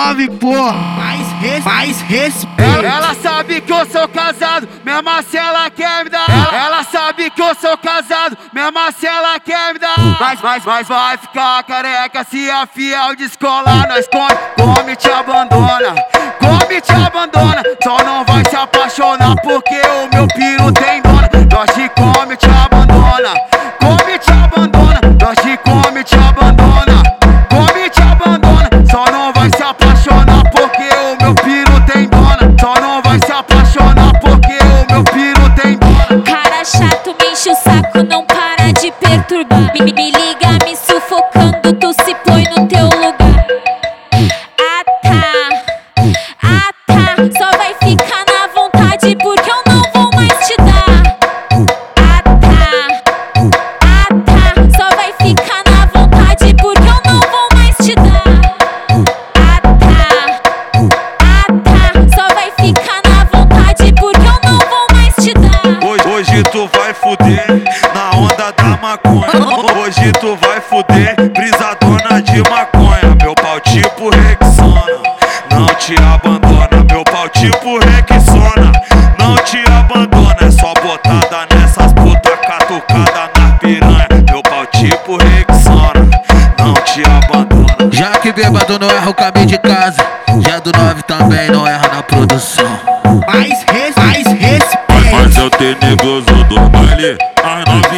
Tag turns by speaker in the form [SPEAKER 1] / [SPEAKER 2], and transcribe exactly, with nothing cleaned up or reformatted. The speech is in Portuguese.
[SPEAKER 1] nove, porra. Mais res, mais respeito.
[SPEAKER 2] Ela, ela sabe que eu sou casado, mesmo assim ela quer me dar. Ela, ela sabe que eu sou casado, mesmo assim ela quer me dar. Mas, mas, mas vai ficar careca se a fiel descolar. Nós come, come te abandona, come te abandona. Só não vai se apaixonar porque o meu piru tem dona. Nós te come te abandona, come te abandona. Nós te come te abandona, come te abandona. Só não vai se apaixonar porque o meu piru tem dona. Só não vai se apaixonar porque o meu piru tem dona.
[SPEAKER 3] Cara chato, me enche o saco, não para de perturbar. Me, me liga me sufocando, tu se põe no teu lugar. Ah tá, ah tá, só vai ficar na vontade porque eu não vou mais te dar. Ah tá, ah tá, só vai ficar na vontade porque eu não vou mais te dar. Ah tá, ah tá, só vai ficar na vontade porque eu não vou mais te dar.
[SPEAKER 4] Hoje, hoje tu vai fuder na onda da maconha. Hoje tu vai fuder brisadona de maconha. Meu pau tipo Rexona não te abandona. Meu pau tipo Rexona não te abandona. É só botada nessas puta catucada na piranha. Meu pau tipo Rexona não te abandona.
[SPEAKER 1] Já que bêbado não erra o caminho de casa, já do nove também não erra na produção. Mais res, mais respeito.
[SPEAKER 4] Mas eu tenho negoso do baile, as